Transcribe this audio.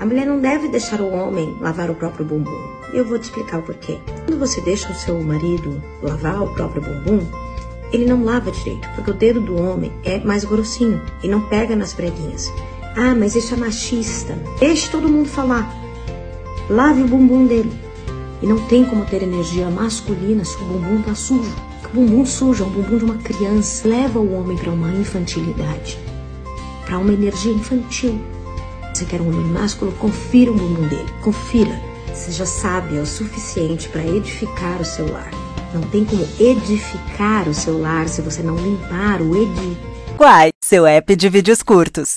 mulher não deve deixar o homem lavar o próprio bumbum. E eu vou te explicar o porquê. Quando você deixa o seu marido lavar o próprio bumbum, ele não lava direito, porque o dedo do homem é mais grossinho e não pega nas preguinhas. Ah, mas isso é machista. Deixe todo mundo falar. Lave o bumbum dele. E não tem como ter energia masculina se o bumbum tá sujo. O bumbum sujo é o bumbum de uma criança. Leva o homem para uma infantilidade, para uma energia infantil. Você quer um homem másculo? Confira o bumbum dele. Confira. Seja sábia o suficiente para edificar o seu lar. Não tem como edificar o seu lar se você não limpar o Quai, seu app de vídeos curtos.